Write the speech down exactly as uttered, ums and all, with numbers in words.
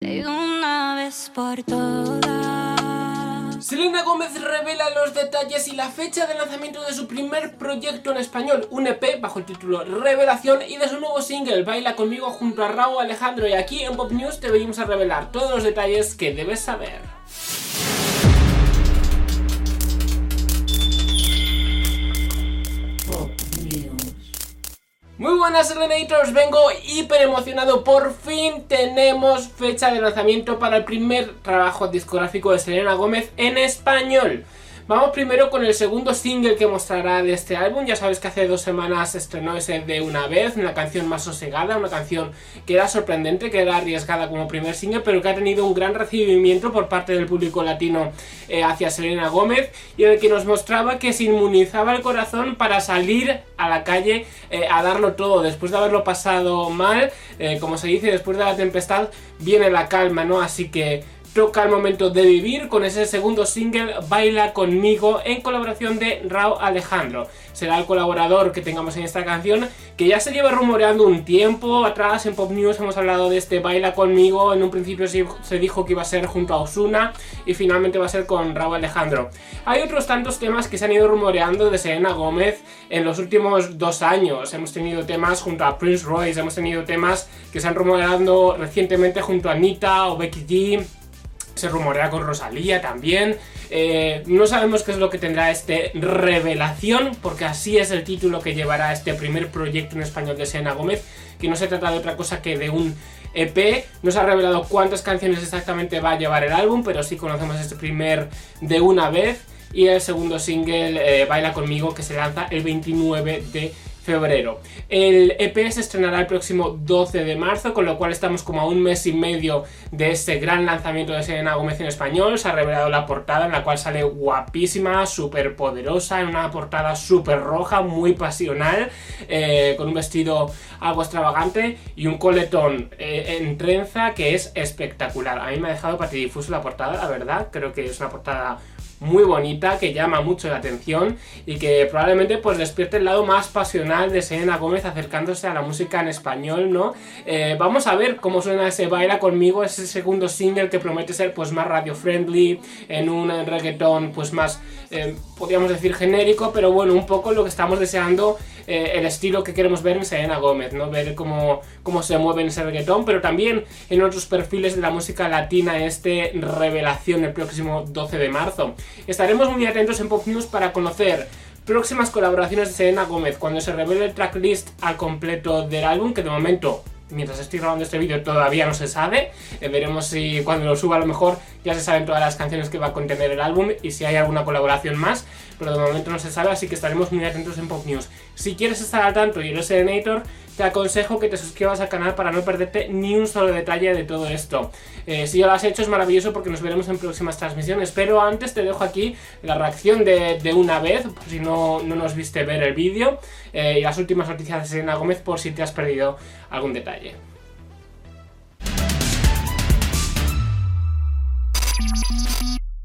de una vez por todas. Selena Gómez revela los detalles y la fecha de lanzamiento de su primer proyecto en español, un E P bajo el título Revelación, y de su nuevo single Baila Conmigo junto a Rauw Alejandro. Y aquí en Pop News te venimos a revelar todos los detalles que debes saber. Muy buenas Selenators, vengo hiper emocionado, por fin tenemos fecha de lanzamiento para el primer trabajo discográfico de Selena Gómez en español. Vamos primero con el segundo single que mostrará de este álbum. Ya sabes que hace dos semanas estrenó ese De Una Vez, una canción más sosegada, una canción que era sorprendente, que era arriesgada como primer single, pero que ha tenido un gran recibimiento por parte del público latino eh, hacia Selena Gómez, y en el que nos mostraba que se inmunizaba el corazón para salir a la calle eh, a darlo todo. Después de haberlo pasado mal, eh, como se dice, después de la tempestad viene la calma, ¿no? Así que toca el momento de vivir con ese segundo single Baila Conmigo, en colaboración de Rauw Alejandro. Será el colaborador que tengamos en esta canción, que ya se lleva rumoreando un tiempo atrás. En Pop News hemos hablado de este Baila Conmigo. En un principio se dijo que iba a ser junto a Ozuna y finalmente va a ser con Rauw Alejandro. Hay otros tantos temas que se han ido rumoreando de Selena Gómez en los últimos dos años. Hemos tenido temas junto a Prince Royce, hemos tenido temas que se han rumoreado recientemente junto a Anita o Becky G. Se rumorea con Rosalía también. Eh, no sabemos qué es lo que tendrá este Revelación, porque así es el título que llevará este primer proyecto en español de Selena Gómez, que no se trata de otra cosa que de un E P. No se ha revelado cuántas canciones exactamente va a llevar el álbum, pero sí conocemos este primer De Una Vez y el segundo single eh, Baila Conmigo, que se lanza el veintinueve de febrero. El E P se estrenará el próximo doce de marzo, con lo cual estamos como a un mes y medio de ese gran lanzamiento de Selena Gómez en español. Se ha revelado la portada, en la cual sale guapísima, súper poderosa, en una portada súper roja, muy pasional, eh, con un vestido algo extravagante y un coletón eh, en trenza que es espectacular. A mí me ha dejado patidifuso la portada, la verdad. Creo que es una portada muy bonita, que llama mucho la atención y que probablemente pues despierte el lado más pasional de Selena Gómez acercándose a la música en español, ¿no? Eh, vamos a ver cómo suena ese Baila Conmigo, ese segundo single que promete ser pues más radio friendly, en un reggaetón pues más, eh, podríamos decir genérico, pero bueno, un poco lo que estamos deseando, eh, el estilo que queremos ver en Selena Gómez, ¿no? Ver cómo, cómo se mueve en ese reggaetón, pero también en otros perfiles de la música latina, este Revelación el próximo doce de marzo. Estaremos muy atentos en Pop News para conocer próximas colaboraciones de Selena Gómez cuando se revele el tracklist al completo del álbum, que de momento, mientras estoy grabando este vídeo, todavía no se sabe. Eh, veremos si cuando lo suba a lo mejor ya se saben todas las canciones que va a contener el álbum y si hay alguna colaboración más, pero de momento no se sabe, así que estaremos muy atentos en Pop News. Si quieres estar al tanto y eres Selenator, te aconsejo que te suscribas al canal para no perderte ni un solo detalle de todo esto. Eh, si ya lo has hecho es maravilloso, porque nos veremos en próximas transmisiones, pero antes te dejo aquí la reacción de, de Una Vez, por si no, no nos viste ver el vídeo, eh, y las últimas noticias de Selena Gómez por si te has perdido algún detalle.